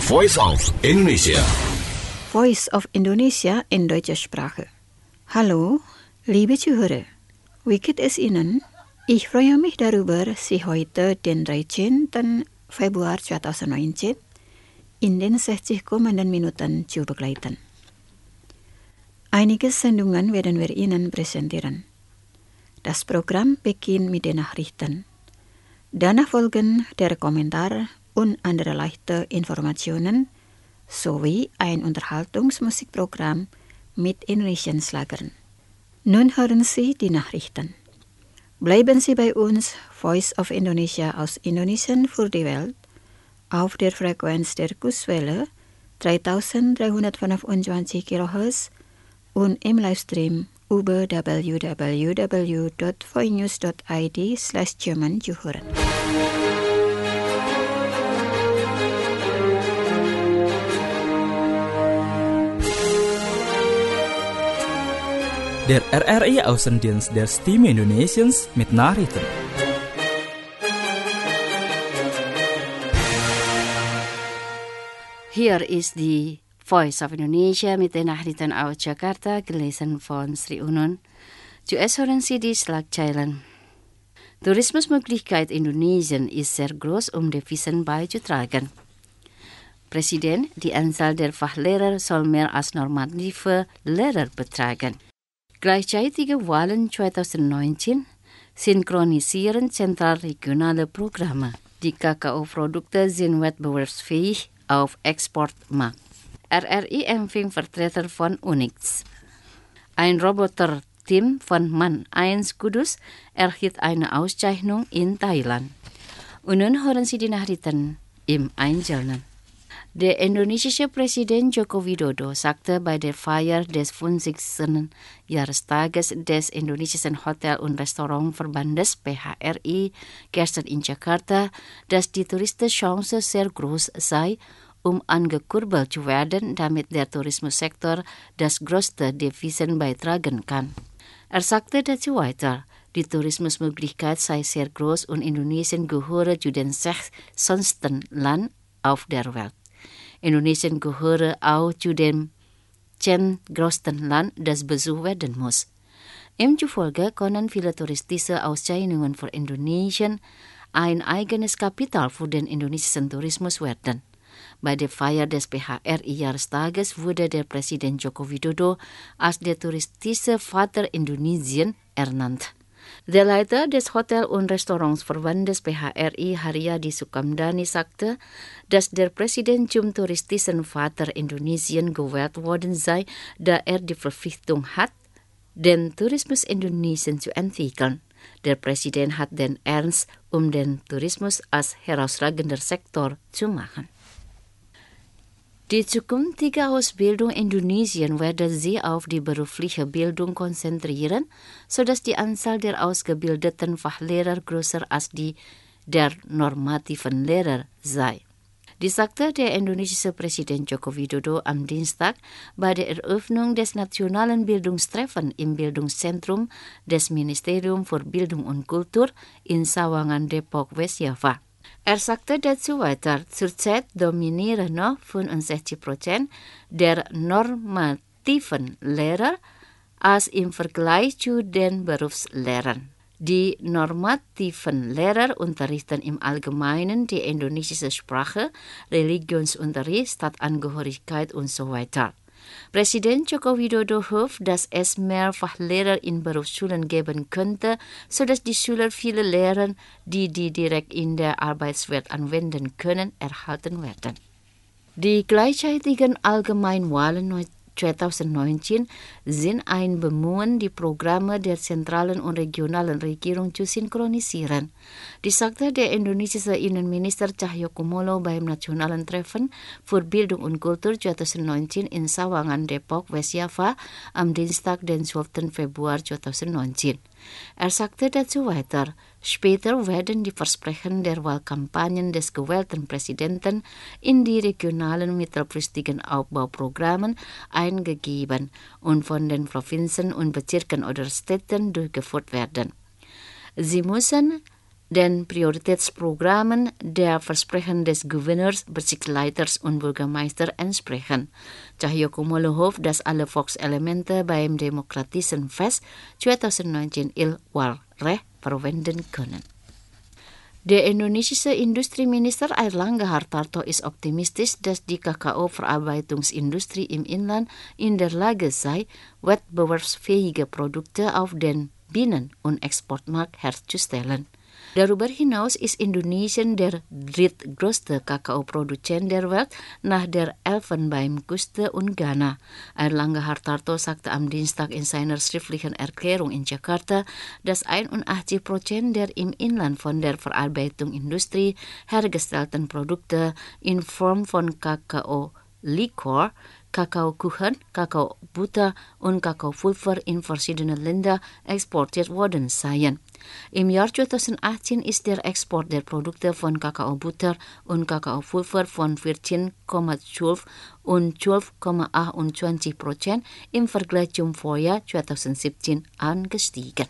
Voice of Indonesia. Voice of Indonesia in deutscher Sprache. Hallo, liebe Zuhörer. Wie geht es Ihnen? Ich freue mich darüber, Sie heute den 13. Februar 2019 in den 60 kommenden Minuten zu begleiten. Einige Sendungen werden wir Ihnen präsentieren. Das Programm beginnt mit den Nachrichten. Danach folgen der Kommentar und andere leichte Informationen sowie ein Unterhaltungsmusikprogramm mit indonesianischen Schlagern. Nun hören Sie die Nachrichten. Bleiben Sie bei uns, Voice of Indonesia aus Indonesien für die Welt, auf der Frequenz der Kurzwelle 3325 kHz und im Livestream über www.voinews.id/German zu hören. Der RRI-Außendienst der Stimme Indonesiens mit Nachrichten. Hier ist die Voice of Indonesia mit den Nachrichten aus Jakarta, gelesen von Sri Unun. Zuerst hören Sie die Schlagzeilen. Tourismusmöglichkeit Indonesien ist sehr groß, Devisen beizutragen. Presiden, die Anzahl der Fachlehrer soll mehr als normative Lehrer betragen. Gleichzeitige Wahlen 2019 synchronisieren zentral-regionale Programme. Die Kakao-Produkte sind wettbewerbsfähig auf Exportmarkt. RRI empfing Vertreter von Unix. Ein Roboter-Team von MAN 1 Kudus erhielt eine Auszeichnung in Thailand. Und nun hören Sie die Nachrichten im Einzelnen. Der indonesische Präsident Joko Widodo sagte bei der Feier des 50. Jahrestages des Indonesischen Hotel- und Restaurantverbandes PHRI gestern in Jakarta, dass die Touristenchance sehr groß sei, angekurbelt zu werden, damit der Tourismussektor das größte Devisen beitragen kann. Er sagte dazu weiter, die Tourismusmöglichkeit sei sehr groß und Indonesien gehöre zu den 6 schönsten Ländern auf der Welt. Indonesien gehöre auch zu dem 10 größten Land, das besucht werden muss. Ihm zufolge können viele touristische Auszeichnungen für Indonesien ein eigenes Kapital für den indonesischen Tourismus werden. Bei der Feier des PHRI-Jahrestages wurde der Präsident Joko Widodo als der touristische Vater Indonesien ernannt. Der Leiter des Hotel- und Restaurantsverbandes PHRI, Haryadi Sukamdhani, sagte, dass der Präsident zum touristischen Vater Indonesien gewählt worden sei, da er die Verpflichtung hat, den Tourismus Indonesien zu entwickeln. Der Präsident hat den Ernst, den Tourismus als herausragender Sektor zu machen. Die zukünftige Ausbildung Indonesien werde sich auf die berufliche Bildung konzentrieren, sodass die Anzahl der ausgebildeten Fachlehrer größer als die der normativen Lehrer sei. Dies sagte der indonesische Präsident Joko Widodo am Dienstag bei der Eröffnung des nationalen Bildungstreffens im Bildungszentrum des Ministeriums für Bildung und Kultur in Sawangan, Depok, West-Java. Er sagte dazu weiter, zurzeit dominieren noch 65% der normativen Lehrer als im Vergleich zu den Berufslehrern. Die normativen Lehrer unterrichten im Allgemeinen die indonesische Sprache, Religionsunterricht, Staatsangehörigkeit und so weiter. Präsident Joko Widodo hofft, dass es mehr Fachlehrer in Berufsschulen geben könnte, sodass die Schüler viele Lehren, die direkt in der Arbeitswelt anwenden können, erhalten werden. Die gleichzeitigen Allgemeinwahlen 2019 sind ein Bemühen, die Programme der zentralen und regionalen Regierung zu synchronisieren. Dies sagte der indonesische Innenminister Cahyokumolo beim Nationalen Treffen für Bildung und Kultur 2019 in Sawangan, Depok, West-Java am Dienstag, den 12. Februar 2019. Er sagte dazu weiter, später werden die Versprechen der Wahlkampagnen des gewählten Präsidenten in die regionalen mittelfristigen Aufbauprogrammen eingegeben und von den Provinzen und Bezirken oder Städten durchgeführt werden. Sie müssen Den Prioritätsprogrammen der Versprechen des Gouverneurs, Bezirksleiters und Bürgermeister entsprechen. Cahyokumolo hofft, dass alle Volkselemente beim Demokratischen Fest 2019 Ilwarreh verwenden können. Der indonesische Industrieminister Airlangga Hartarto ist optimistisch, dass die Kakao-Verarbeitungsindustrie im Inland in der Lage sei, wettbewerbsfähige Produkte auf den Binnen- und Exportmarkt herzustellen. Darüber hinaus ist Indonesien der drittgrößte Kakaoproduzent der Welt nach der Elfenbeinküste und Ghana. Airlangga Hartarto sagte am Dienstag in seiner schriftlichen Erklärung in Jakarta, dass 81% der im Inland von der Verarbeitungsindustrie hergestellten Produkte in Form von Kakao-Likör, Kakaokuchen, Kakaobutter und Kakaopulver in verschiedene Länder exportiert worden seien. Im Jahr 2018 ist der Export der Produkte von Kakaobutter und Kakaopulver von 14,12 und 12,28% im Vergleich zum Vorjahr 2017 angestiegen.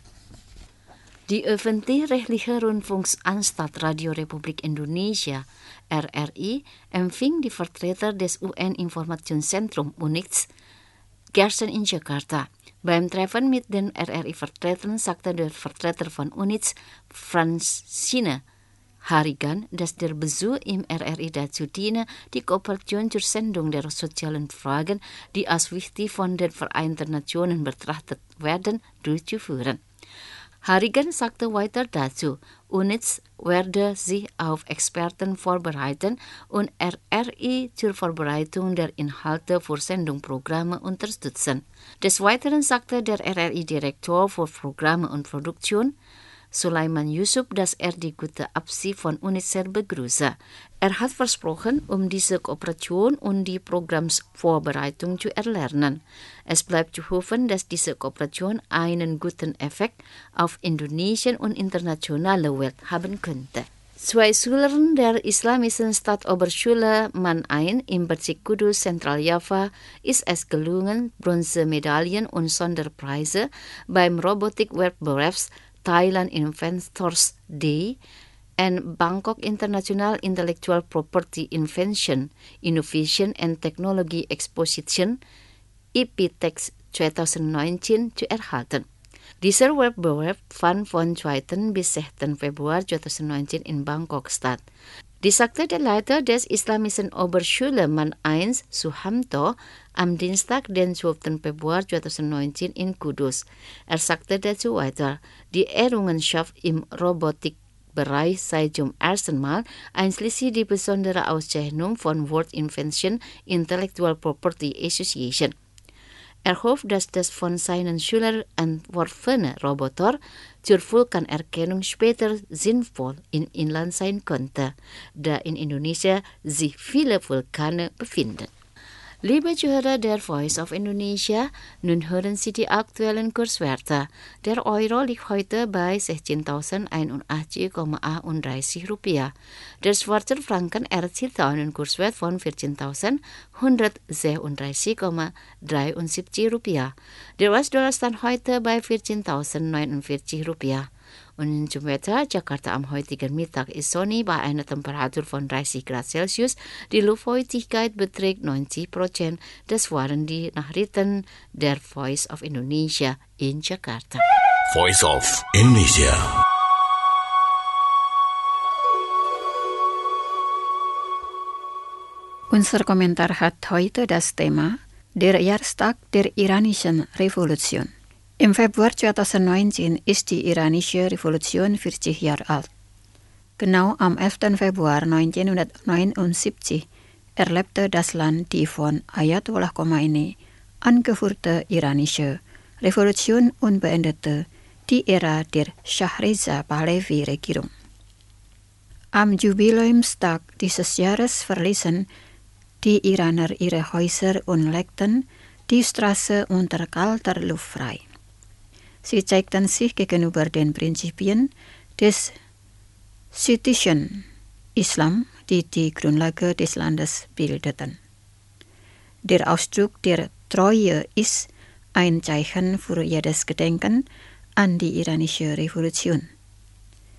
Die öffentlich-rechtliche Rundfunkanstalt Radio Republik Indonesia, RRI, empfing die Vertreter des UN-Informationszentrums UNIX gestern in Jakarta. Beim Treffen mit den RRI-Vertretern sagte der Vertreter von UNIX, Francine Harigan, dass der Besuch im RRI dazu diene, die Kooperation zur Sendung der sozialen Fragen, die als wichtig von den Vereinten Nationen betrachtet werden, durchzuführen. Harigan sagte weiter dazu, UNIX werde sich auf Experten vorbereiten und RRI zur Vorbereitung der Inhalte für Sendungsprogramme unterstützen. Des Weiteren sagte der RRI-Direktor für Programme und Produktion, Sulaiman Yusuf, dass er die gute Absicht von UNIX sehr begrüße. Er hat versprochen, diese Kooperation und die Programmvorbereitung zu erlernen. Es bleibt zu hoffen, dass diese Kooperation einen guten Effekt auf Indonesien und internationale Welt haben könnte. 2 Schülern der islamischen Staatsoberschule Manain im Bezirk Kudus, Zentraljava, ist es gelungen, Bronzemedaillen und Sonderpreise beim Robotikwettbewerb Thailand Inventors Day and Bangkok International Intellectual Property Invention, Innovation and Technology Exposition, IPTEX 2019 zu erhalten. Dieser Wettbewerb fand von 2. bis 6. Februar 2019 in Bangkok statt. Dies sagte der Leiter des Islamischen Oberschule Manain, Suhamto, am Dienstag, den 12. Februar 2019 in Kudus. Er sagte dazu weiter, die Errungenschaft im Robotikbereich sei zum ersten Mal, einschließlich die besondere Auszeichnung von World Invention Intellectual Property Association. Er hofft, dass das von seinen Schülern entworfene Roboter zur Vulkanerkennung später sinnvoll im Inland sein könnte, da in Indonesia sich viele Vulkane befinden. Liebe Zuhörer der Voice of Indonesia, nun hören Sie die aktuellen Kurswerte. Der Euro liegt heute bei 16.081,31 Rupiah. Der Schweizer Franken erzielt einen Kurswert von 14.136,73 Rupiah. Der US-Dollar stand heute bei 14.049 Rupiah. Und zum Wetter, Jakarta am heutigen Mittag ist sonnig bei einer Temperatur von 30 Grad Celsius. Die Luftfeuchtigkeit beträgt 90%. Das waren die Nachrichten der Voice of Indonesia in Jakarta. Voice of Indonesia. Unser Kommentar hat heute das Thema der Jahrestag der iranischen Revolution. Im Februar 2019 ist die iranische Revolution 40 Jahre alt. Genau am 11. Februar 1979 erlebte das Land die von Ayatollah Khomeini angeführte iranische Revolution und beendete die Ära der Shahreza Pahlavi-Regierung. Am Jubiläumstag dieses Jahres verließen die Iraner ihre Häuser und legten die Straße unter kalter Luft frei. Sie zeigten sich gegenüber den Prinzipien des schiitischen Islam, die die Grundlage des Landes bildeten. Der Ausdruck der Treue ist ein Zeichen für jedes Gedenken an die iranische Revolution.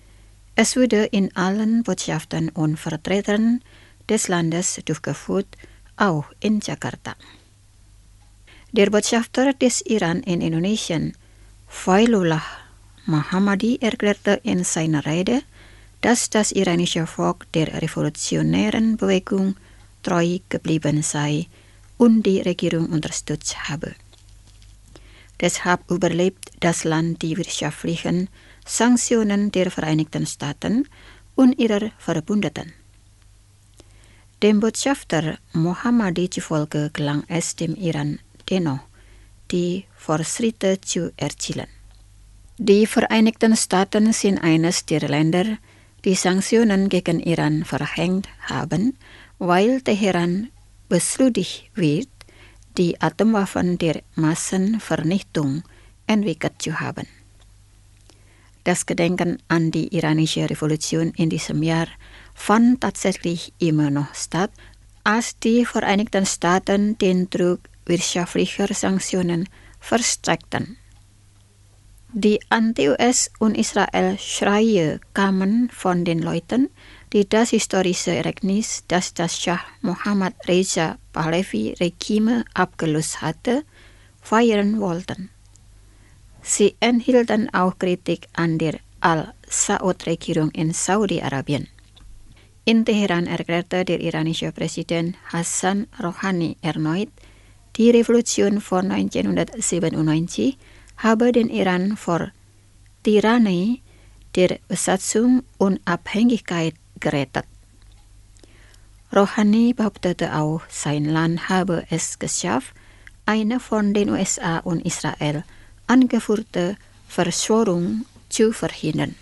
Es wurde in allen Botschaften und Vertretern des Landes durchgeführt, auch in Jakarta. Der Botschafter des Iran in Indonesien, Failullah Mohammadi, erklärte in seiner Rede, dass das iranische Volk der revolutionären Bewegung treu geblieben sei und die Regierung unterstützt habe. Deshalb überlebt das Land die wirtschaftlichen Sanktionen der Vereinigten Staaten und ihrer Verbündeten. Dem Botschafter Mohammadi zufolge gelang es dem Iran dennoch, die Fortschritte zu erzielen. Die Vereinigten Staaten sind eines der Länder, die Sanktionen gegen Iran verhängt haben, weil Teheran beschuldigt wird, die Atomwaffen der Massenvernichtung entwickelt zu haben. Das Gedenken an die iranische Revolution in diesem Jahr fand tatsächlich immer noch statt, als die Vereinigten Staaten den Druck wirtschaftlicher Sanktionen verstärkten. Die Anti-US- und Israel-Schreie kamen von den Leuten, die das historische Ereignis, das das Schah Mohammad Reza Pahlavi-Regime abgelöst hatte, feiern wollten. Sie enthielten auch Kritik an der Al-Saud-Regierung in Saudi-Arabien. In Teheran erklärte der iranische Präsident Hassan Rouhani erneut, die Revolution von 1997 habe den Iran vor Tyrannie der Besatzung und Abhängigkeit gerettet. Rouhani behauptete auch, sein Land habe es geschafft, eine von den USA und Israel angeführte Verschwörung zu verhindern.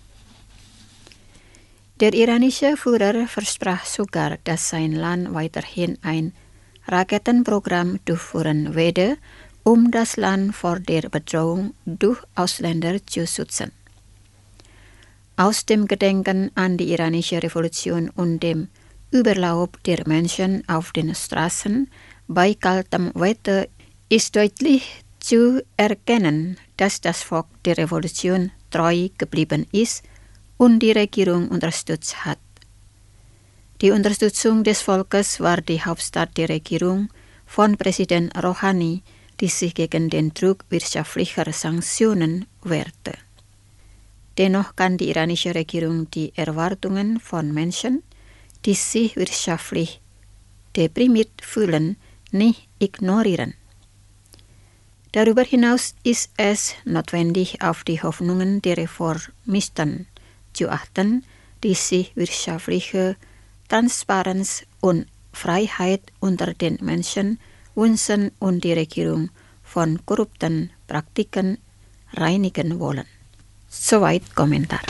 Der iranische Führer versprach sogar, dass sein Land weiterhin ein Raketenprogramm durchführen werde, um das Land vor der Bedrohung durch Ausländer zu schützen. Aus dem Gedenken an die iranische Revolution und dem Überlauf der Menschen auf den Straßen bei kaltem Wetter ist deutlich zu erkennen, dass das Volk der Revolution treu geblieben ist und die Regierung unterstützt hat. Die Unterstützung des Volkes war die Hauptstadt der Regierung von Präsident Rouhani, die sich gegen den Druck wirtschaftlicher Sanktionen wehrte. Dennoch kann die iranische Regierung die Erwartungen von Menschen, die sich wirtschaftlich deprimiert fühlen, nicht ignorieren. Darüber hinaus ist es notwendig, auf die Hoffnungen der Reformisten zu achten, die sich wirtschaftliche Transparenz und Freiheit unter den Menschen wünschen und die Regierung von korrupten Praktiken reinigen wollen. Soweit Kommentar.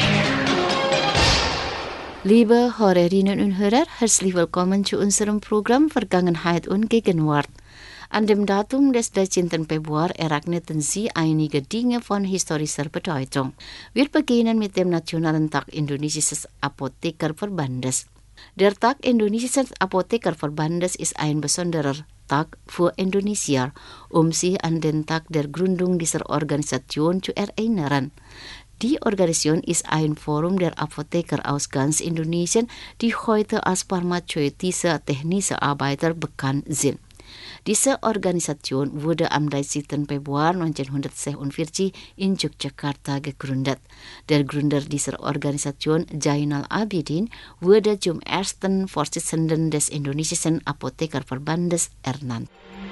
Liebe Hörerinnen und Hörer, herzlich willkommen zu unserem Programm Vergangenheit und Gegenwart. An dem Datum des 13. Februar ereigneten sie einige Dinge von historischer Bedeutung. Wir beginnen mit dem Nationalen Tag Indonesisches Apothekerverbandes. Der Tag Indonesisches Apothekerverbandes ist ein besonderer Tag für Indonesia, um sich an den Tag der Gründung dieser Organisation zu erinnern. Die Organisation ist ein Forum der Apotheker aus ganz Indonesien, die heute als pharmazeutische technische Arbeiter bekannt sind. Diese Organisation wurde am 13. Februar 1946 in Yogyakarta gegründet. Der Gründer dieser Organisation, Zainal Abidin, wurde zum ersten Vorsitzenden des Indonesischen Apothekerverbandes ernannt.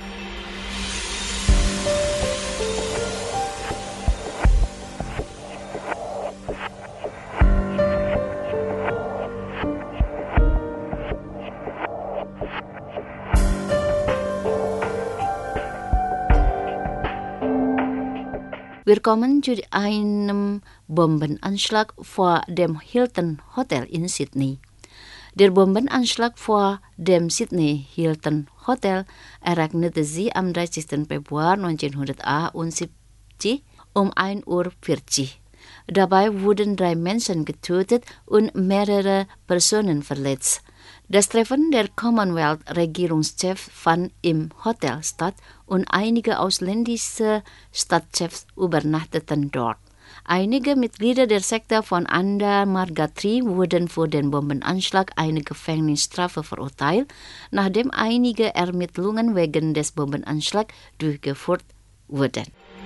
Wir kommen zu einem Bombenanschlag vor dem Hilton Hotel in Sydney. Der Bombenanschlag vor dem Sydney Hilton Hotel ereignete sich am 30. Februar 1971 um 1:40 Uhr. Dabei wurden 3 Menschen getötet und mehrere Personen verletzt. Das Treffen der Commonwealth-Regierungschefs fand im Hotel statt und einige ausländische Stadtchefs übernachteten dort. Einige Mitglieder der Sekte von Anda Marga 3 wurden für den Bombenanschlag eine Gefängnisstrafe verurteilt, nachdem einige Ermittlungen wegen des Bombenanschlags durchgeführt wurden.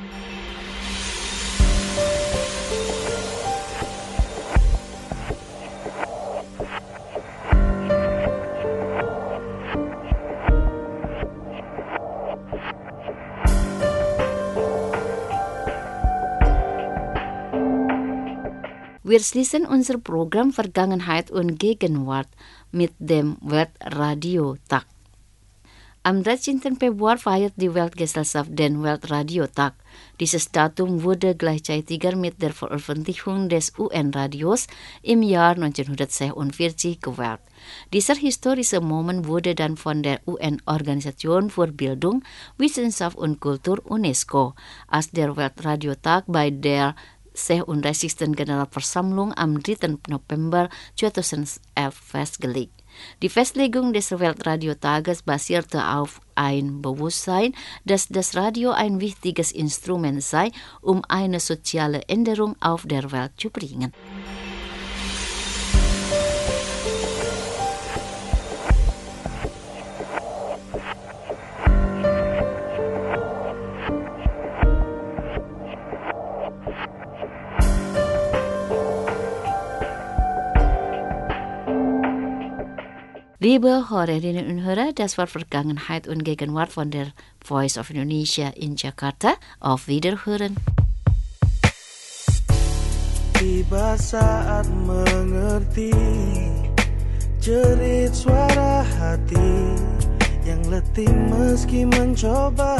Wir schließen unser Programm Vergangenheit und Gegenwart mit dem Weltradiotag. Am 13. Februar feiert die Weltgesellschaft den Weltradiotag. Dieses Datum wurde gleichzeitig mit der Veröffentlichung des UN-Radios im Jahr 1946 gewählt. Dieser historische Moment wurde dann von der UN-Organisation für Bildung, Wissenschaft und Kultur UNESCO als der Weltradiotag bei der 36. Generalversammlung am 3. November 2011 festgelegt. Die Festlegung des Weltradiotages basierte auf ein Bewusstsein, dass das Radio ein wichtiges Instrument sei, um eine soziale Änderung auf der Welt zu bringen. Liebe Hörerinnen und Hörer, das war Vergangenheit und Gegenwart von der Voice of Indonesia in Jakarta. Auf Wiederhören. Tiba saat mengerti jerit suara hati yang letih meski mencoba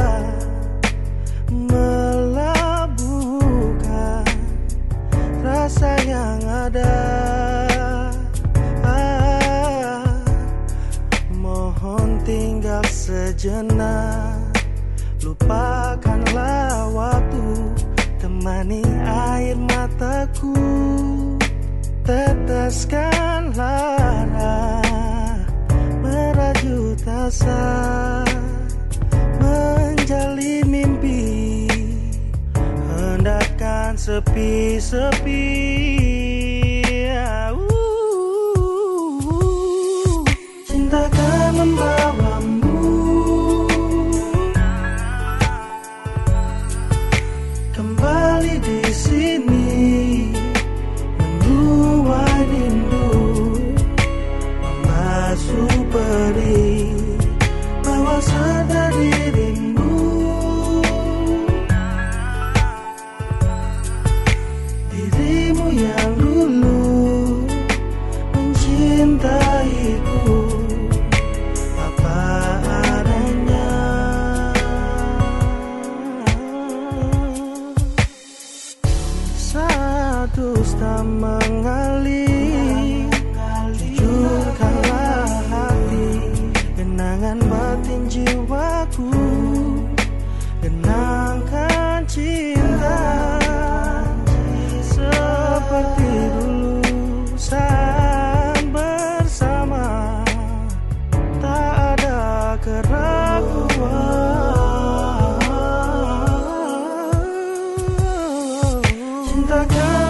melabuhkan rasa yang ada. Mohon tinggal sejenak, lupakanlah waktu, temani air mataku, teteskan lara, merajut asa, menjalin mimpi, hendakkan sepi-sepi. Cintakan membawamu kembali di sini, menuai rindu, membasuh perih, bawa serta dirimu, dirimu yang dulu mencintaiku. Dusta mengalir, jujurkanlah hati, kenangan batin jiwaku, kenangkan cinta seperti dulu saat bersama, tak ada keraguan. Cintakan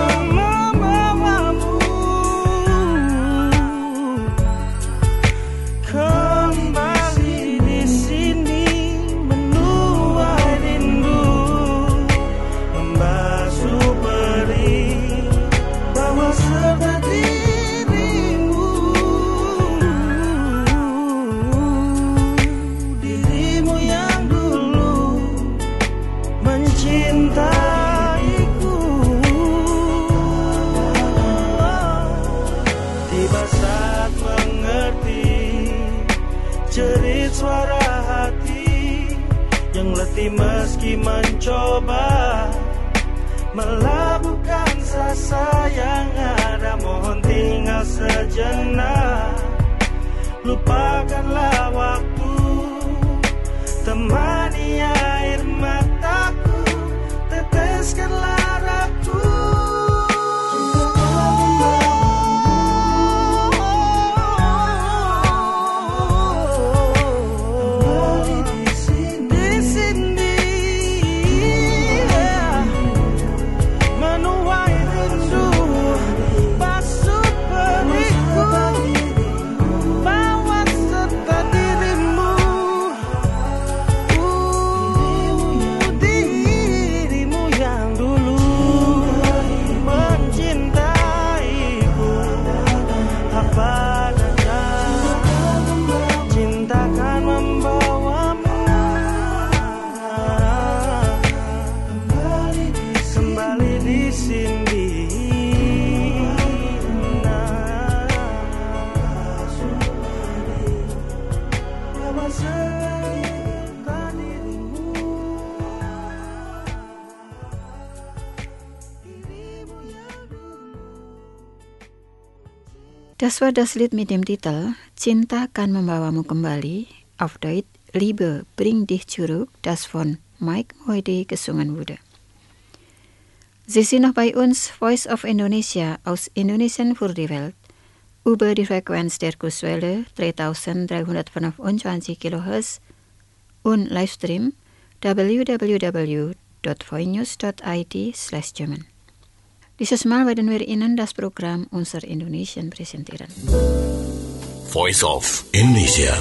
meski mencoba melabuhkan rasa yang ada, mohon tinggal sejenak, lupakanlah waktu, temani air mataku, teteskan laraku. Das war das Lied mit dem Titel Cinta kann membawamu kembali, auf Deutsch Liebe bring dich zurück, das von Mike Mohede gesungen wurde. Sie sind noch bei uns, Voice of Indonesia aus Indonesien für die Welt, über die Frequenz der Kurswelle 3325 kHz und Livestream www.voinews.id/German. Dieses Mal werden wir Ihnen das Programm Unser Indonesien präsentieren. Voice of Indonesia.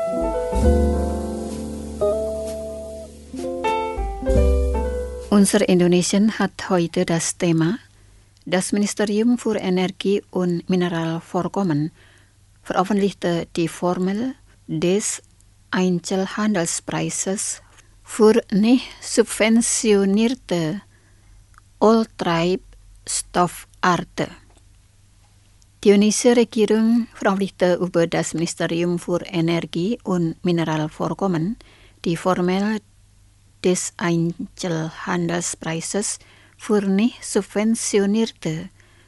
Unser Indonesien hat heute das Thema Das Ministerium für Energie und Mineralvorkommen veröffentlichte die Formel des Einzelhandelspreises für nicht subventionierte Oil-Treibstoffarten. Die indonesische Regierung veröffentlichte über das Ministerium für Energie und Mineralvorkommen die Formel des Einzelhandelspreises für nicht subventionierte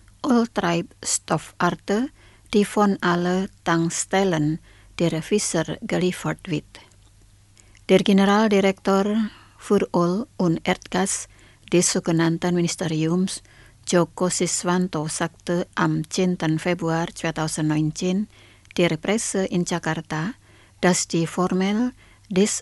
Oil-Treibstoffarten, die von allen Tankstellen der Fischer geliefert wird. Der Generaldirektor für Öl und Erdgas des sogenannten Ministeriums, Joko Siswanto, sagte am 10. Februar 2019 der Presse in Jakarta, dass die Formel des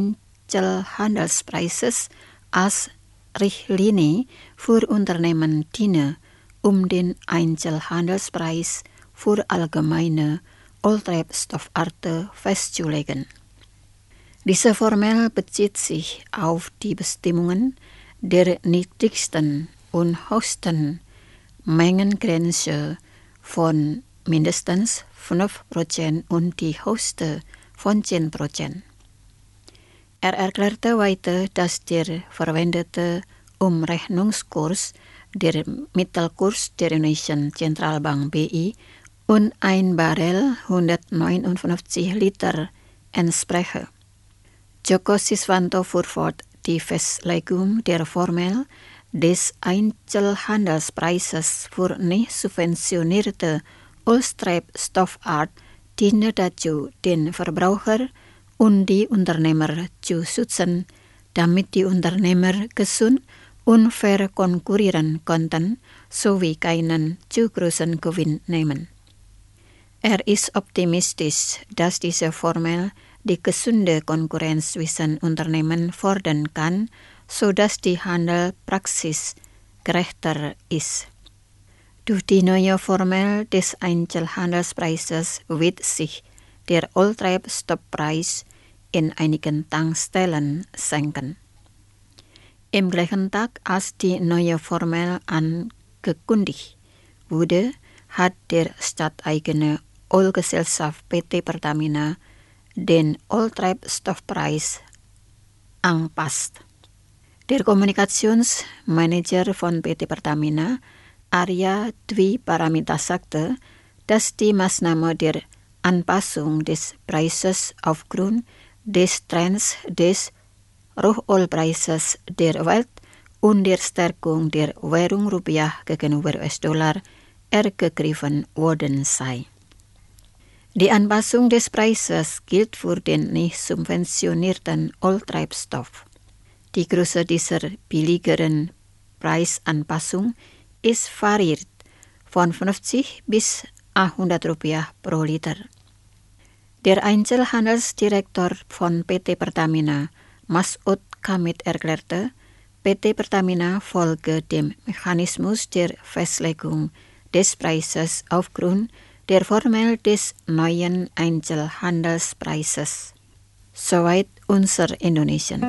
Einzelhandelspreises als Richtlinie für Unternehmen diene, um den Einzelhandelspreis für allgemeine Oil-Treibstoffarten festzulegen. Diese Formel bezieht sich auf die Bestimmungen der niedrigsten und höchsten Mengengrenze von mindestens 5% und die höchste von 10%. Er erklärte weiter, dass der verwendete Umrechnungskurs, der Mittelkurs der Indonesischen Zentralbank BI, und ein Barrel 159 Liter entspreche. Joko Siswanto fuhr fort, die Festlegung der Formel des Einzelhandelspreises für nicht subventionierte Oil-Treibstoffart diene dazu, den Verbraucher und die Unternehmer zu schützen, damit die Unternehmer gesund und fair konkurrieren konnten, sowie keinen zu großen Gewinn nehmen. Er ist optimistisch, dass diese Formel die gesunde Konkurrenz zwischen Unternehmen fördern kann, sodass die Handelspraxis gerechter ist. Durch die neue Formel des Einzelhandelspreises wird sich der Oil-Treibstoffpreis in einigen Tankstellen senken. Im gleichen Tag, als die neue Formel angekündigt wurde, hat der staateigene Ölgesellschaft PT Pertamina den Oil-Treibstoffpreis angepasst. Der Kommunikationsmanager von PT Pertamina, Arya Dwi Paramita, sagte, dass die Maßnahme der Anpassung des Preises aufgrund des Trends des Rohölpreises der Welt und der Stärkung der Währung Rupiah gegenüber US-Dollar ergriffen worden sei. Die Anpassung des Preises gilt für den nicht subventionierten Oil-Treibstoff. Die Größe dieser billigeren Preisanpassung ist variiert von 50 bis 100 Rupiah pro Liter. Der Einzelhandelsdirektor von PT Pertamina, Masud Kamit, erklärte, PT Pertamina folge dem Mechanismus der Festlegung des Preises aufgrund der Formel des neuen Einzelhandelspreises. Soweit unser Indonesien.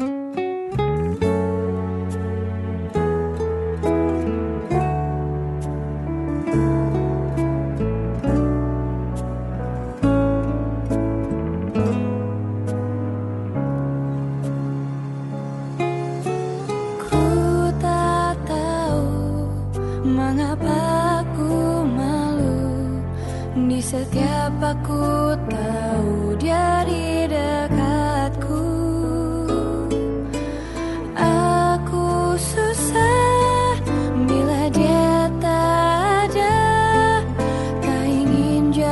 Setiap aku tahu dia di dekatku, aku susah bila dia tak ada, tak ingin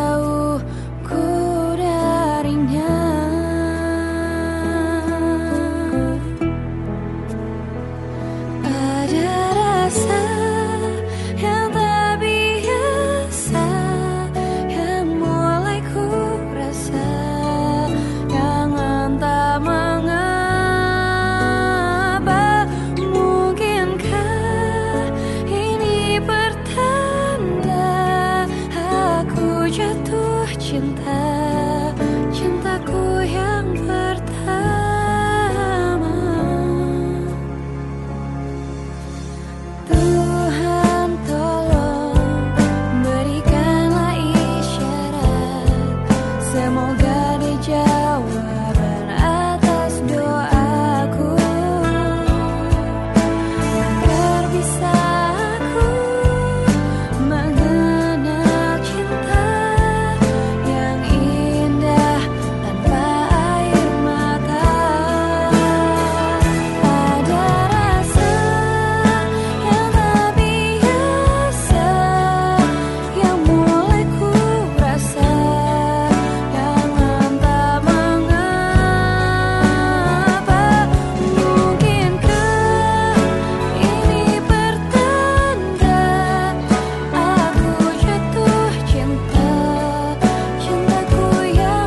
cinta, cintaku yang pertama. Tuhan tolong berikanlah isyarat, semoga jawaban atas doaku. Terbisa aku mengenal cinta yang indah tanpa air mata. Ada rasa yang tak biasa yang mulai ku rasa, yang entah mengapa. Mungkinkah ini pertanda aku jatuh cinta, cintaku yang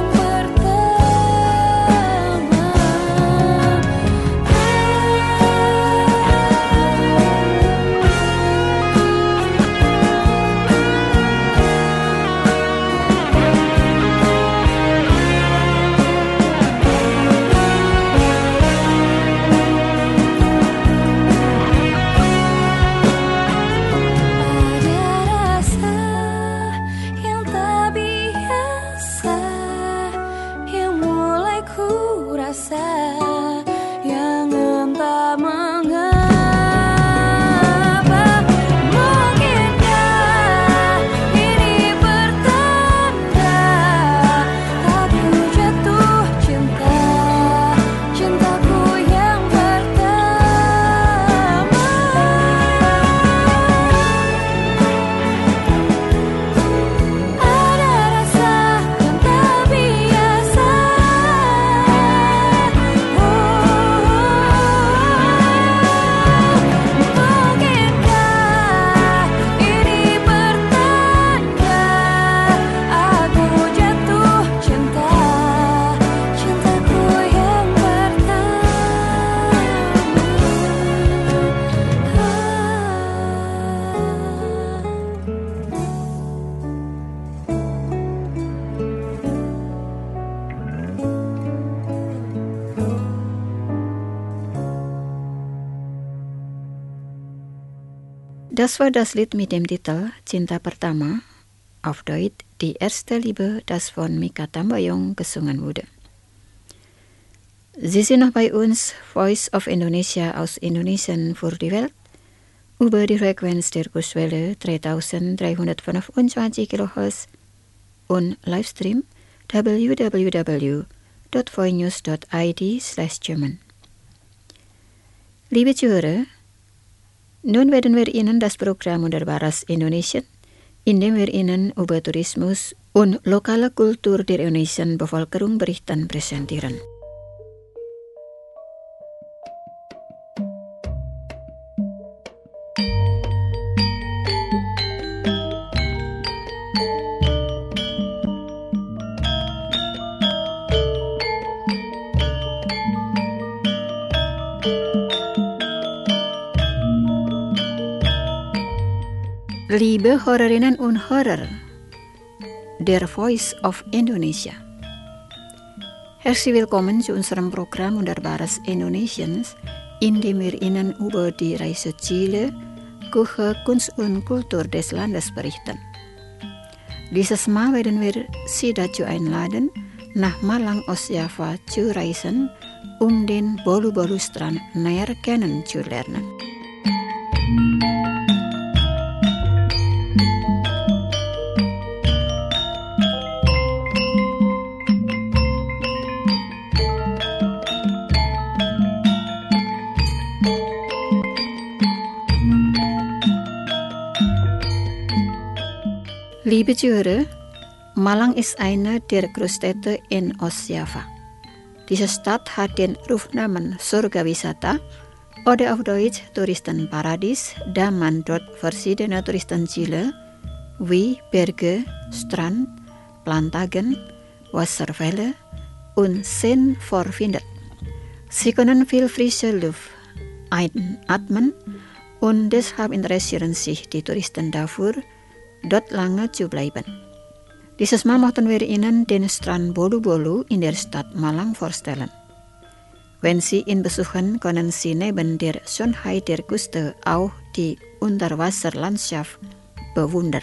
ada rasa yang tak biasa yang mulai ku rasa, yang entah mengapa. Mungkinkah ini pertanda aku jatuh cinta, cintaku yang pertama. Ada rasa yang tak biasa. Mungkinkah ini pertanda aku jatuh cinta, cintaku yang Das war das Lied mit dem Titel Cinta Pertama, auf Deutsch Die erste Liebe, das von Mika Tambayong gesungen wurde. Sie sind noch bei uns, Voice of Indonesia aus Indonesien für die Welt, über die Frequenz der Kurswelle 3325 kHz und Livestream www.voinews.id/German. Liebe Zuhörer, nun werden wir Ihnen das Programm Unterbares Indonesien, in dem wir Ihnen über Tourismus und lokale Kultur der indonesischen Bevölkerung berichten, präsentieren. Liebe Hörerinnen und Hörer der Voice of Indonesia. Herzlich willkommen zu unserem Programm Unterbares Indonesiens, in dem wir Ihnen über die Reiseziele, Küche, Kunst und Kultur des Landes berichten. Dieses Mal werden wir Sie dazu einladen, nach Malang aus Java zu reisen, um den Bolu-Bolu-Strand näher kennenzulernen. Liebe Zuhörer, Malang ist eine der Großstädte in Ostjava. Diese Stadt hat den Rufnamen Surgawisata oder auf Deutsch Touristenparadies, da man dort verschiedene Touristenziele wie Berge, Strand, Plantagen, Wasserfälle und Seen vorfindet. Sie können viel frische Luft einatmen und deshalb interessieren sich die Touristen dafür, dort lange zu bleiben. Dieses Mal mochten wir Ihnen den Strand Bolu-Bolu in der Stadt Malang vorstellen. Wenn Sie ihn besuchen, können Sie neben der Schönheit der Küste auch die Unterwasserlandschaft bewundern.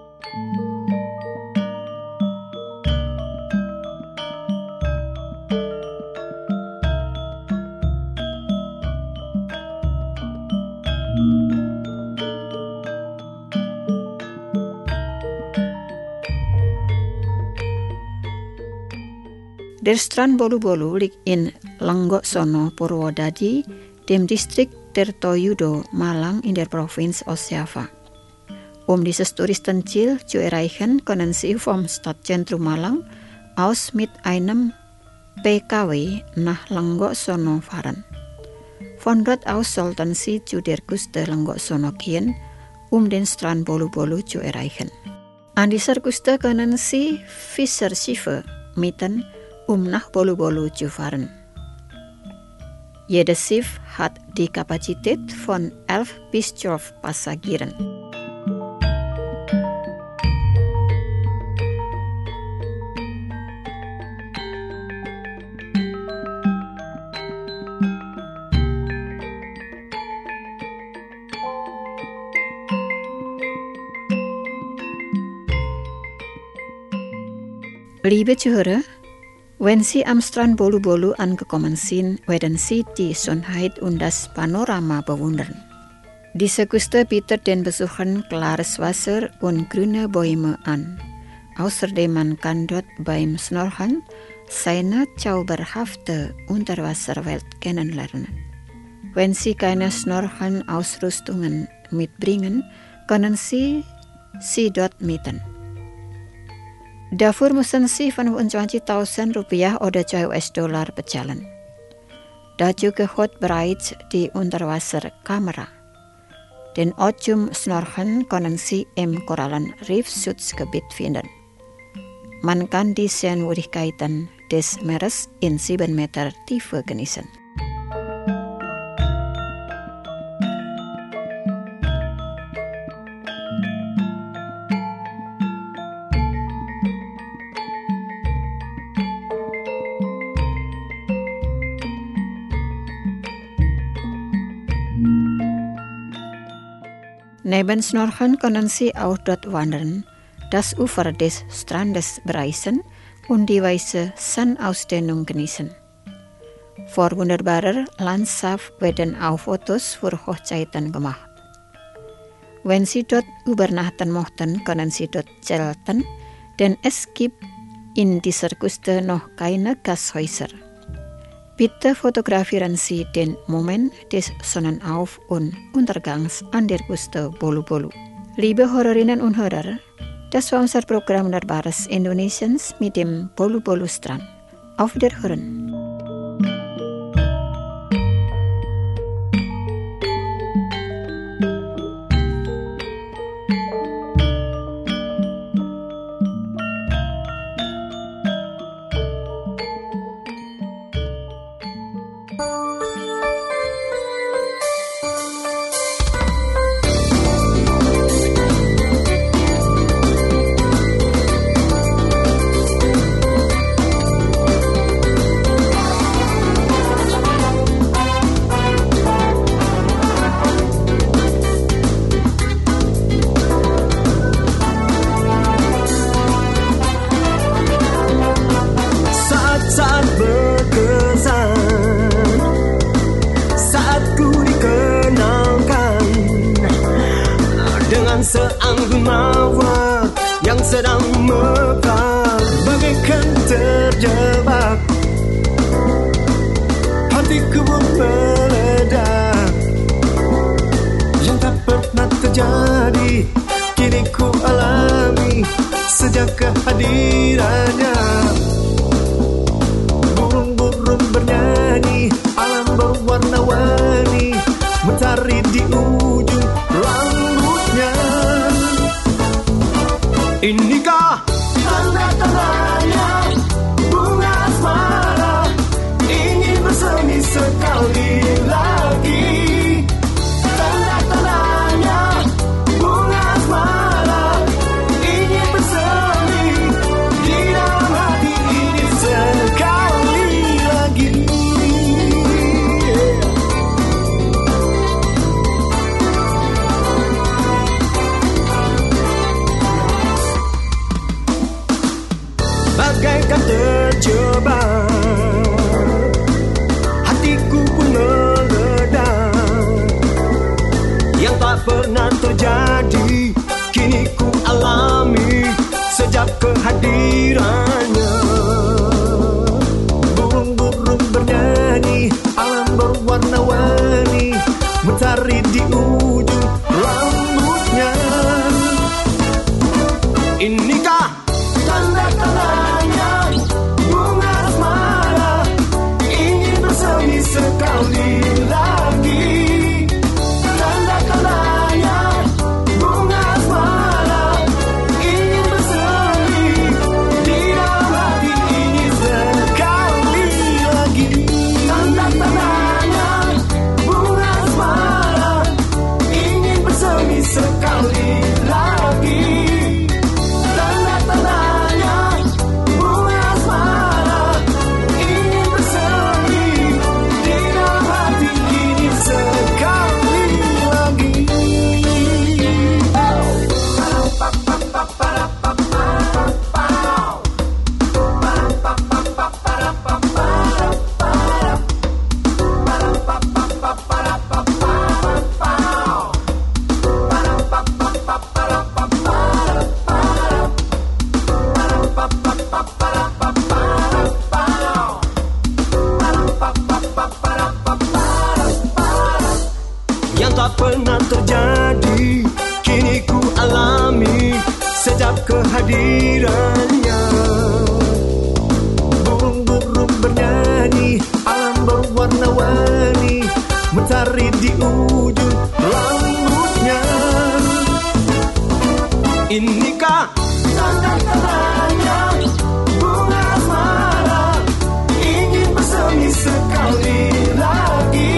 Der Strand Bolu-Bolu liegt in Langgosono, Purwodadi, dem Distrikt Tirtoyudo, Malang in der Provinz Ostjava. Dieses Touristenziel zu erreichen, können Sie vom Stadtzentrum Malang aus mit einem PKW nach Langgosono fahren. Von dort aus sollten Sie zu der Küste Langgosono gehen, den Strand Bolu-Bolu zu erreichen. An dieser Küste können Sie Fischerschiffe mieten, nach Bolu-Bolu zu fahren. Jedes Schiff hat die Kapazität von 11 bis 12 Passagieren. Liebe Zuhörer, wenn Sie am Strand Bolu-Bolu angekommen sind, werden Sie die Schönheit und das Panorama bewundern. Diese Küste bietet den Besuchern klares Wasser und grüne Bäume an. Außerdem man kann dort beim Snorkeln seine zauberhafte Unterwasserwelt kennenlernen. Wenn Sie keine Snorkeln-Ausrüstungen mitbringen, können Sie sie dort mieten. Dafür müssen Sie 25.000 Rupiah oder $2 bezahlen. Dazu gehört bereits die Unterwasserkamera. Den Ort zum Snorkeln können Sie im Korallenriff-Schutzgebiet finden. Man kann die Sehenswürdigkeiten des Meeres in 7 Meter Tiefe genießen. Neben Snorkeln können Sie auch dort wandern, das Ufer des Strandes bereisen und die weiße Sandausdehnung genießen. Vor wunderbarer Landschaft werden auch Fotos für Hochzeiten gemacht. Wenn Sie dort übernachten möchten, können Sie dort zelten, denn es gibt in dieser Küste noch keine Gasthäuser. Bitte fotografieren Sie den Moment des Sonnenauf- und Untergangs an der Küste Bolu-Bolu. Liebe Hörerinnen und Hörer, das war unser Programm Wunderbares Indonesiens mit dem Bolu-Bolu-Strand. Auf Wiederhören. Seanggun mawar yang sedang mekar, bagaikan terjebak. Hatiku pun meledak, yang tak pernah terjadi kini ku alami sejak kehadirannya. Burung-burung bernyanyi, alam berwarna-warni, mentari di ujung rambutnya. Inikah tanda-tandanya bunga asmara ingin bersemi sekali lagi. Tanda-tandanya bunga asmara ingin bersemi bagaikan terjebak. Hatiku pun meledak. Yang tak pernah terjadi kini ku alami sejak kehadirannya. Burung-burung bernyanyi, alam berwarna-warni, mentari di ujung rambutnya. Inikah tanda-tandanya bunga asmara ingin bersemi sekali lagi. Tanda-tandanya bunga asmara ingin bersemi di dalam hati ini sekali lagi. Tanda-tandanya bunga asmara ingin bersemi sekali lagi. Yang tak pernah terjadi kini ku alami sejak kehadirannya. Burung-burung bernyanyi, alam berwarna-warni, mentari di ujung rambutnya. Inikah tanda-tandanya bunga asmara ingin bersemi sekali lagi.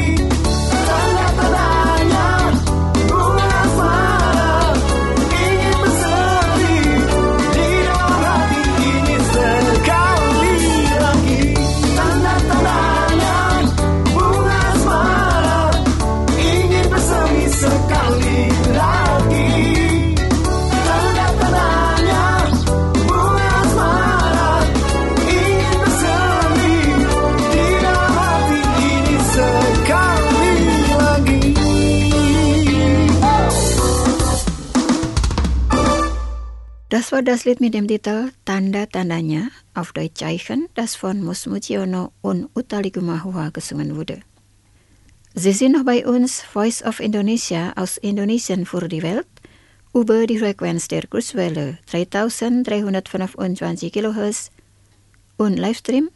Das war das Lied mit dem Titel Tanda-Tandanya, auf Deutsch Zeichen, das von Mus Mujiono und Utha Likumahuwa gesungen wurde. Sie sind noch bei uns, Voice of Indonesia aus Indonesien für die Welt, über die Frequenz der Kurzwelle 3325 kHz und Livestream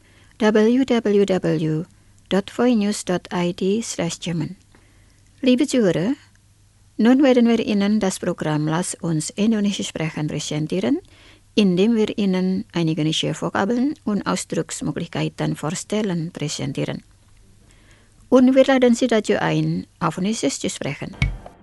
www.voinews.id/German. Liebe Zuhörer, nun werden wir Ihnen das Programm Lass uns Indonesisch sprechen präsentieren, indem wir Ihnen einige neue Vokabeln und Ausdrucksmöglichkeiten vorstellen präsentieren. Und wir laden Sie dazu ein, auf Indonesisch zu sprechen.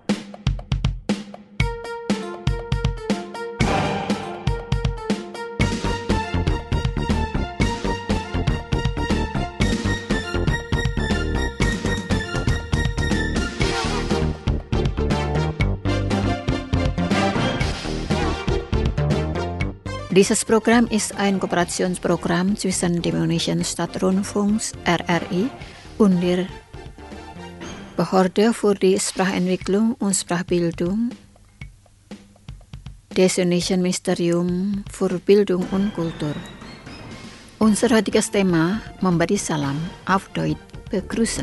Dieses Programm ist ein Kooperationsprogramm zwischen dem Indonesischen Staatsrundfunk RRI und der Behörde für die Sprachentwicklung und Sprachbildung des Indonesischen Ministerium für Bildung und Kultur. Unser heutiges Thema memberi salam, auf Deutsch begrüßen.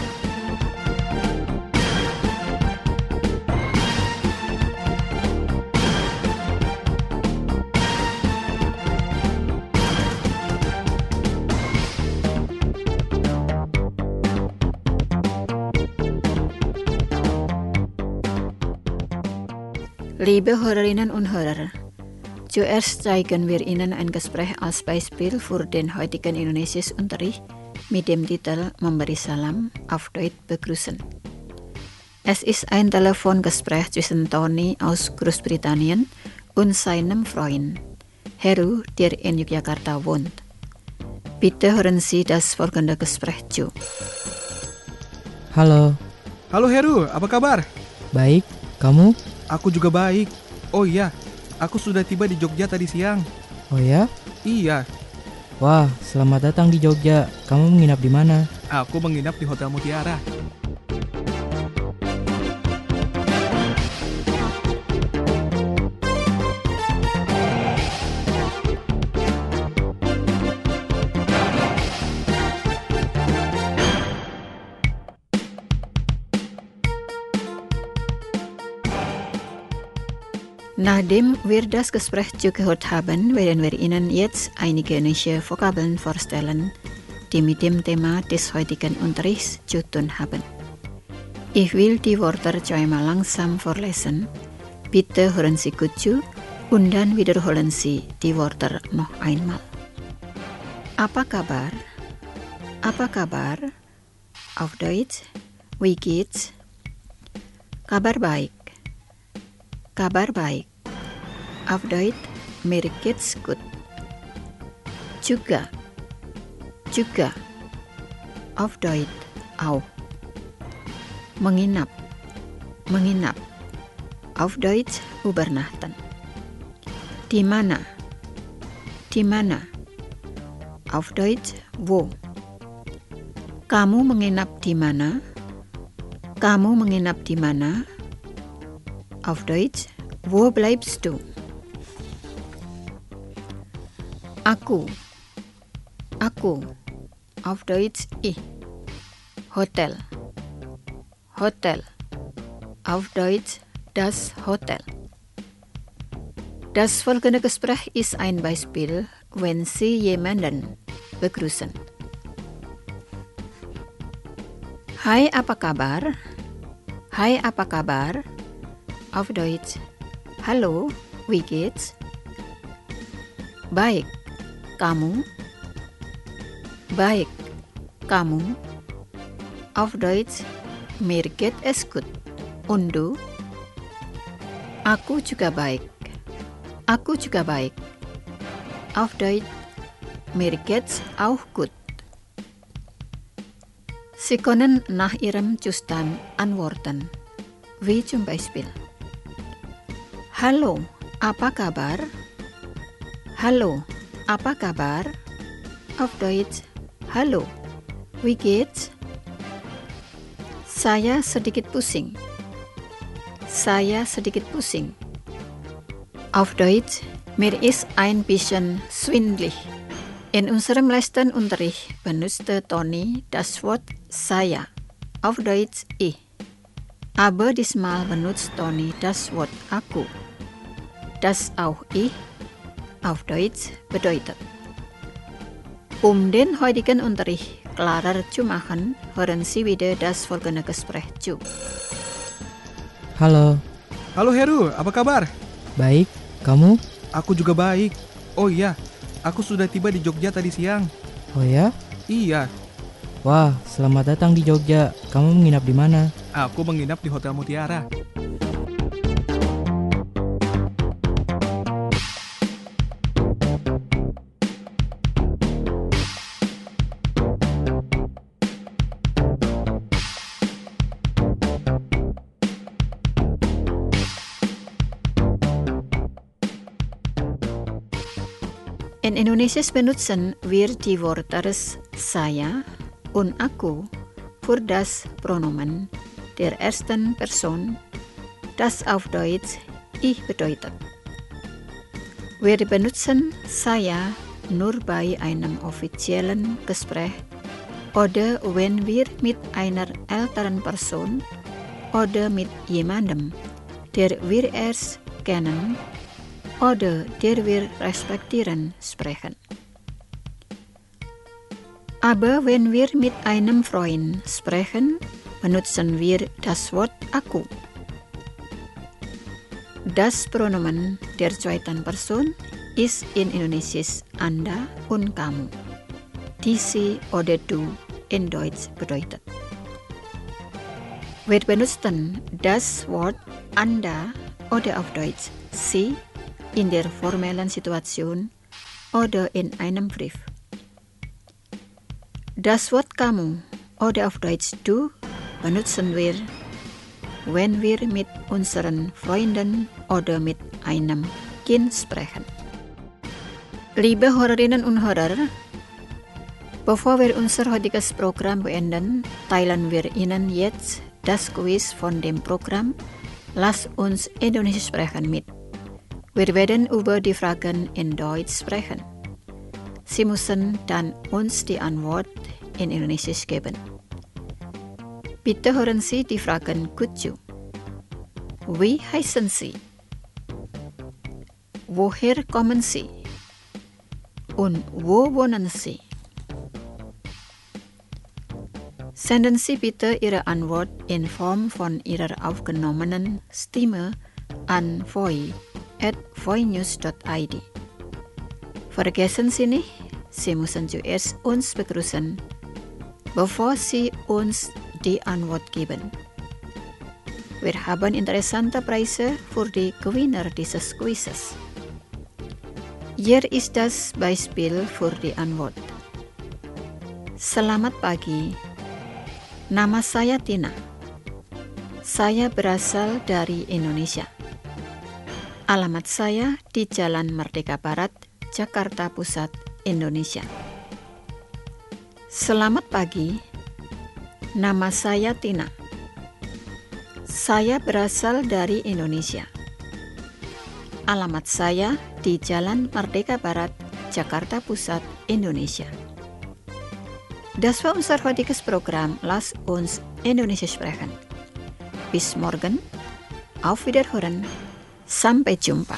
Liebe Hörerinnen und Hörer, zuerst zeigen wir Ihnen ein Gespräch als Beispiel für den heutigen Indonesischunterricht mit dem Titel Memberi Salam, auf Deutsch begrüßen. Es ist ein Telefongespräch zwischen Tony aus Großbritannien und seinem Freund, Heru, der in Yogyakarta wohnt. Bitte hören Sie das folgende Gespräch zu. Halo, Halo Heru, apa kabar? baik. Kamu? Aku juga baik. Oh iya, aku sudah tiba di Jogja tadi siang. Oh ya? Iya, Wah, selamat datang di Jogja. Kamu menginap di mana? aku menginap di Hotel Mutiara. Nachdem wir das Gespräch zugehört haben, werden wir Ihnen jetzt einige neue Vokabeln vorstellen, die mit dem Thema des heutigen Unterrichts zu tun haben. Ich will die Wörter zweimal langsam vorlesen. Bitte hören Sie gut zu und dann wiederholen Sie die Wörter noch einmal. Apa kabar? Apa kabar? Auf Deutsch, wie geht's? Kabar baik. Kabar baik. Auf Deutsch, mir geht's gut. Juga. Juga. Auf Deutsch, auch. Menginap. Menginap. Auf Deutsch, übernachten. Di mana? Di mana? Auf Deutsch, wo? Kamu menginap di mana? Kamu menginap di mana? Auf Deutsch, wo bleibst du? Aku. Aku. Auf Deutsch, ich. Hotel. Hotel. Auf Deutsch, das Hotel. Das folgende Gespräch ist ein Beispiel, wenn Sie jemanden begrüßen. Hai, apa kabar? Hai, apa kabar? Auf Deutsch, hallo, wie geht's? Baik, kamu? Baik, kamu? Auf Deutsch, mir geht es gut. Und du? Aku juga baik. Aku juga baik. Auf Deutsch, mir geht's auch gut. Sie können nach Ihrem Zustand antworten, wie zum Beispiel: Halo, apa kabar? Halo, apa kabar? Auf Deutsch, hallo, wie geht's? Saya sedikit pusing. Saya sedikit pusing. Auf Deutsch, mir ist ein bisschen schwindelig. In unserem letzten Unterricht benutzte Toni das Wort saya, auf Deutsch ich. Aber diesmal benutzt Toni das Wort aku, das auch ich auf Deutsch bedeutet. Den heutigen Unterricht klarer zu machen, hören Sie wieder das folgende Gespräch zu. Halo, Halo Heru, apa kabar? baik. Kamu? Aku juga baik. Oh iya, aku sudah tiba di Jogja tadi siang. Oh ya? Iya, Wah, selamat datang di Jogja. Kamu menginap di mana? aku menginap di Hotel Mutiara. In Indonesisch benutzen wir die Wörter saya und aku für das Pronomen der ersten Person, das auf Deutsch ich bedeutet. Wir benutzen saya nur bei einem offiziellen Gespräch oder wenn wir mit einer älteren Person oder mit jemandem, der wir erst kennen oder der wir respektieren, sprechen. Aber wenn wir mit einem Freund sprechen, benutzen wir das Wort aku. Das Pronomen der zweiten Person ist in Indonesisch Anda und kamu, die sie oder du in Deutsch bedeutet. Wir benutzen das Wort Anda oder auf Deutsch sie in der formellen Situation oder in einem Brief. Das Wort kamu oder auf Deutsch du benutzen wir, wenn wir mit unseren Freunden oder mit einem Kind sprechen. Liebe Hörerinnen und Hörer, bevor wir unser heutiges Programm beenden, teilen wir Ihnen jetzt das Quiz von dem Programm Lass uns Indonesisch sprechen mit. Wir werden über die Fragen in Deutsch sprechen. Sie müssen dann uns die Antwort in Indonesisch geben. Bitte hören Sie die Fragen gut zu. Wie heißen Sie? Woher kommen Sie? Und wo wohnen Sie? Senden Sie bitte Ihre Antwort in Form von Ihrer aufgenommenen Stimme an voi@voinews.id. Vergessen Sie nicht, Sie müssen zuerst uns begrüßen, bevor Sie uns die Antwort geben. Wir haben interessante Preise für die Gewinner dieses Quizzes. Hier ist das Beispiel für die Antwort. Selamat pagi. Nama saya Tina. Saya berasal dari Indonesia. Alamat saya di Jalan Merdeka Barat, Jakarta Pusat, Indonesia. Selamat pagi. Nama saya Tina. Saya berasal dari Indonesia. Alamat saya di Jalan Merdeka Barat, Jakarta Pusat, Indonesia. Das war unser heutiges Programm Lass uns Indonesisch sprechen. Bis morgen. Auf Wiederhören. Sampai jumpa.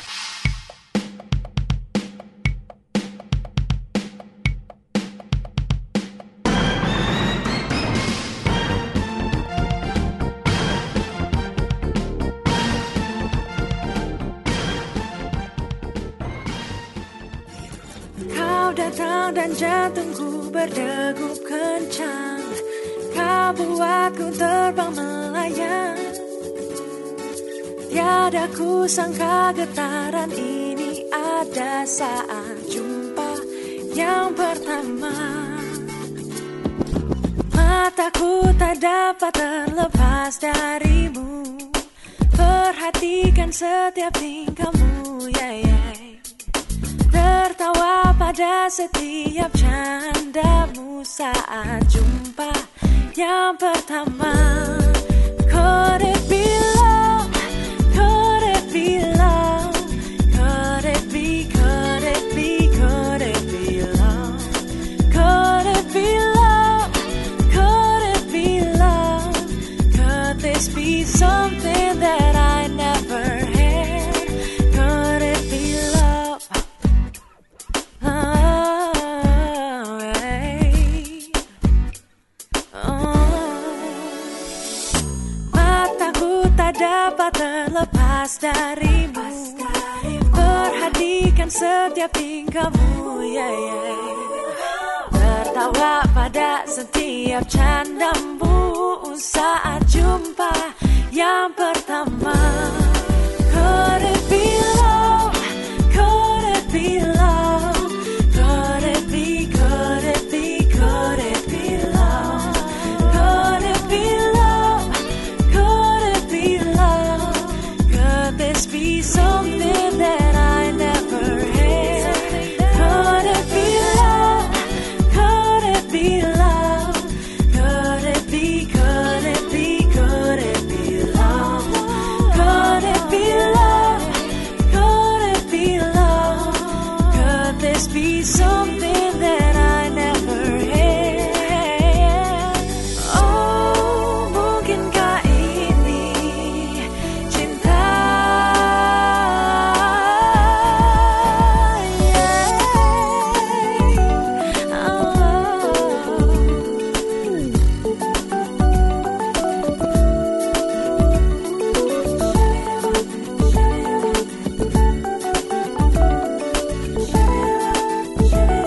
Kau datang dan jantungku berdegup kencang. Kau buatku terbang melayang. Tiada ku sangka getaran ini ada saat jumpa yang pertama. Mataku tak dapat terlepas darimu. Perhatikan setiap tingkahmu, tertawa pada setiap candamu saat jumpa yang pertama. Could it be love? Could it be love? Could it be, could it be, could it be love? Could it be love? Could it be love? Could this be something that I never had? Could it be love? Mataku tak dapat terlepas darimu. Perhatikan setiap tingkahmu, tertawa pada setiap candamu saat jumpa yang pertama. Could it be love? Could it be love? Could it be, could it be, could it be love? Could it be love? Could it be love? Could this be something that I never had? Could it be love? Could it be love? Could it be, could it be, could it be love? Could it be love? Could it be love? Could this be something that I never had? Oh, mungkinkah ini cinta? Oh.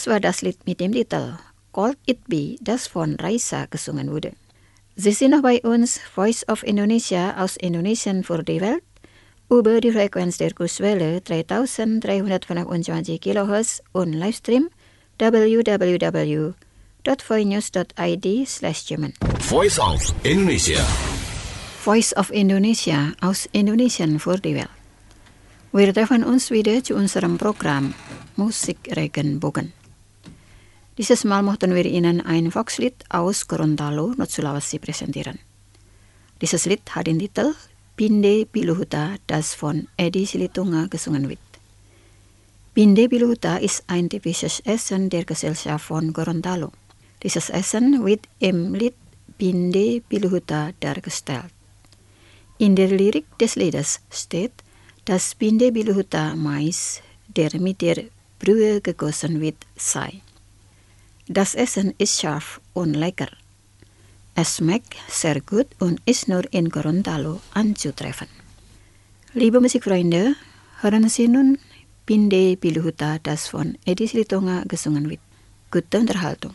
Das war das Lied mit dem Titel Could It Be, das von Raisa gesungen wurde. Sie sind noch bei uns, Voice of Indonesia aus Indonesian für die Welt, über die Frequenz der Kurzwelle 3325 kHz und Livestream www.voinews.id/German. Voice of Indonesia. Voice of Indonesia aus Indonesian für die Welt. Wir treffen uns wieder zu unserem Programm Musik Regenbogen. Dieses Mal möchten wir Ihnen ein Volkslied aus Gorontalo, Nord-Sulawesi präsentieren. Dieses Lied hat den Titel Pinde Piluhuta, das von Edi Silitunga gesungen wird. Pinde Piluhuta ist ein typisches Essen der Gesellschaft von Gorontalo. Dieses Essen wird im Lied Pinde Piluhuta dargestellt. In der Lyrik des Liedes steht, dass Pinde Piluhuta Mais, der mit der Brühe gegossen wird, sei. Das Essen ist scharf und lecker. Es schmeckt sehr gut und ist nur in Gorontalo anzutreffen. Liebe Musikfreunde, hören Sie nun Pinde Piluhuta, das von Edi Silitonga gesungen wird. Gute Unterhaltung.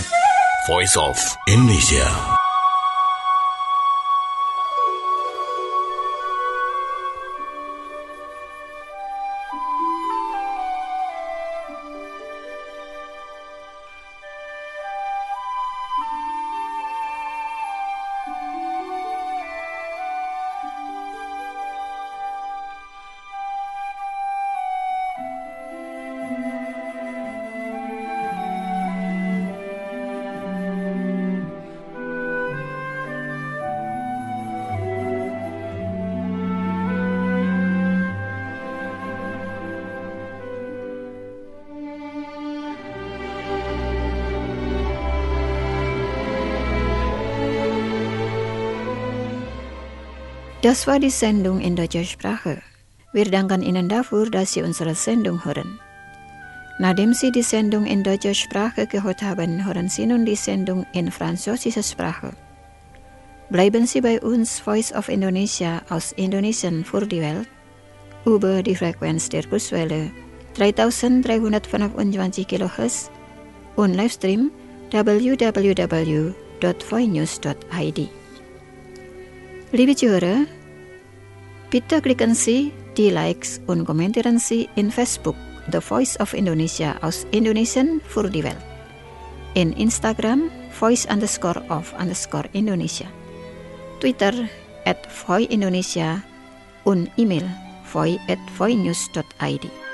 Voice of Indonesia. Das war die Sendung in deutscher Sprache. Wir danken Ihnen dafür, dass Sie unsere Sendung hören. Nachdem Sie die Sendung in deutscher Sprache gehört haben, hören Sie nun die Sendung in französischer Sprache. Bleiben Sie bei uns, Voice of Indonesia aus Indonesien für die Welt, über die Frequenz der Kurswelle 3325 kHz und Livestream www.voinews.id. Liebe Zuhörer, bitte klicken Sie die Likes und kommentieren Sie in Facebook The Voice of Indonesia aus Indonesien für die Welt, in Instagram voice_of_Indonesia, Twitter @voindonesia und E-Mail voi@voinews.id.